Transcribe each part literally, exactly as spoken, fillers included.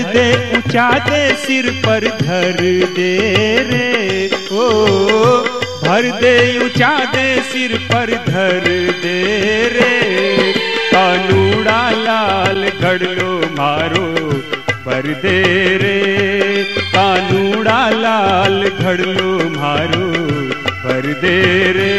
दे ऊंचा दे सिर पर धर दे रे ओ, भर दे ऊंचा दे सिर पर धर दे रे, कानूड़ा लाल घड़लो मारो भर दे रे, कानूड़ा लाल घड़लो मारो भर दे रे।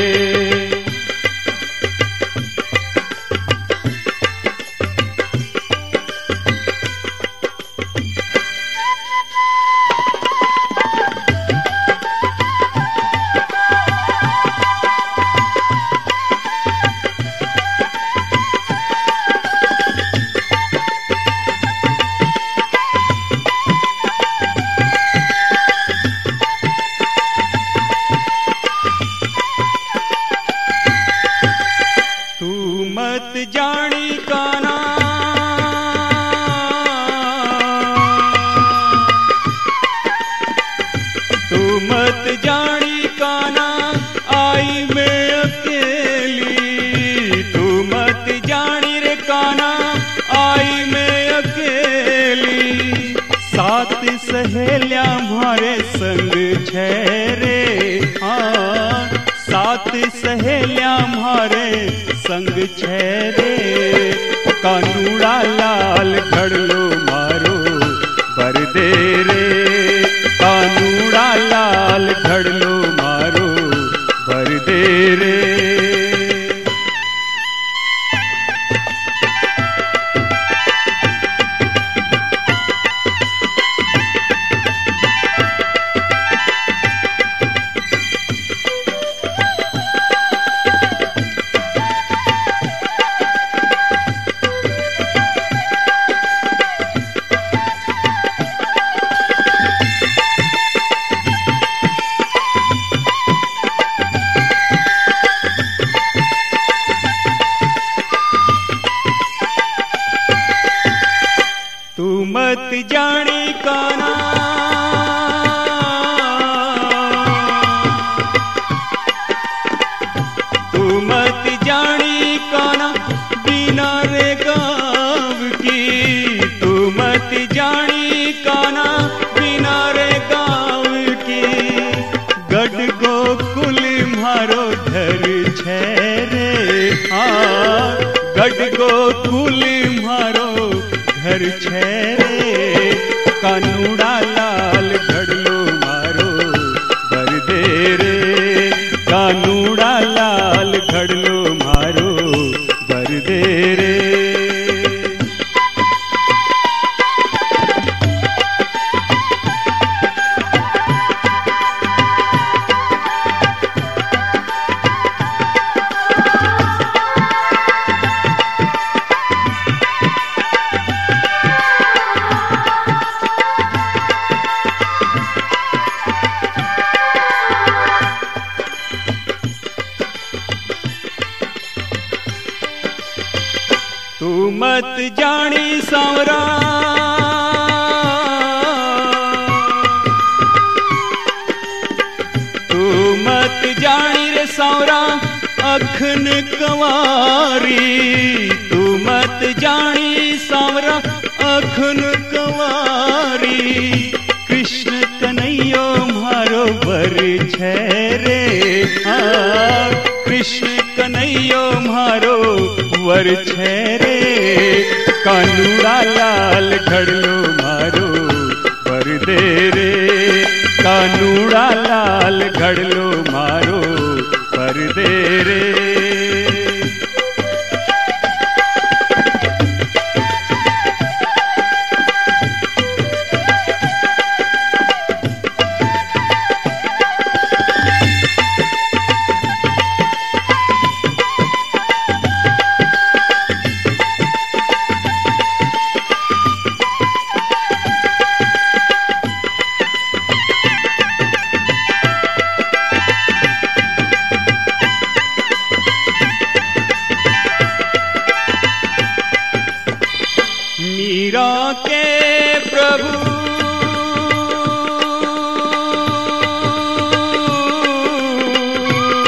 मत जानी काना तू मत जानी काना आई मैं अकेली, तू मत जानी रे काना आई मैं अकेली, सात सहेलियां हमारे संग छेरे, हाँ सात सहेलियां हमारे संग छेरे, कानूड़ा लाल घड़लो मारो भर दे रे, कानूड़ा लाल घड़लो मारो भर दे रे। तू मत जानी काना तू मत जानी काना बिना रे गाँव की, तू मत जानी काना बिना रे गाँव की, गढ़ गोकुल मारो धर छेरे, हाँ गढ़ गोकुल मारो घर छेरे, कानूड़ा लाल घड़लो मारो भर दे रे, कानूड़ा लाल घड़लो मारो भर दे रे। तू मत जानी सांवरा तू मत जानी रे सांवरा अखन कंवारी, तू मत जानी सांवरा अखन कंवारी, कृष्ण कन्हैया मारो वर छेरे, हाँ कृष्ण कन्हैया मारो वर छेरे, कानूड़ा लाल घड़लो मारो भर दे रे, कानूड़ा लाल घड़लो मारो भर दे रे। मीरा के प्रभु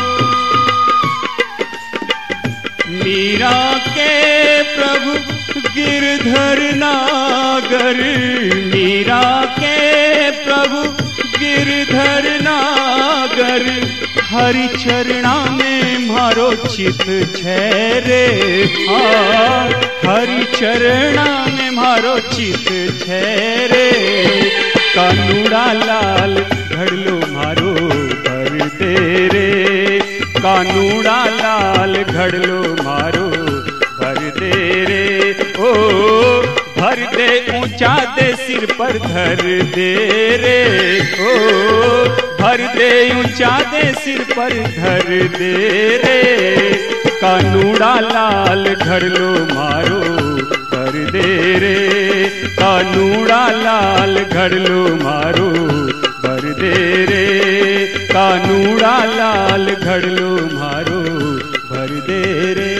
मीरा के प्रभु गिरधर नागर, मीरा के प्रभु गिरधर नागर। हरि चरणा में मारो चित छेरे, हाँ हरि चरणा में मारो चित छेरे। कानूड़ा लाल घड़लो मारो भर दे रे, कानूड़ा लाल घड़लो मारो भर दे रे। ओ भर दे ऊंचा दे सिर पर धर दे रे, ओ भर दे ऊंचा दे सिर पर धर दे रे। कानूड़ा लाल घड़लो मारो भर दे रे, कानूड़ा लाल घड़लो मारो भर दे रे। कानूड़ा लाल घड़लो मारो भर दे रे।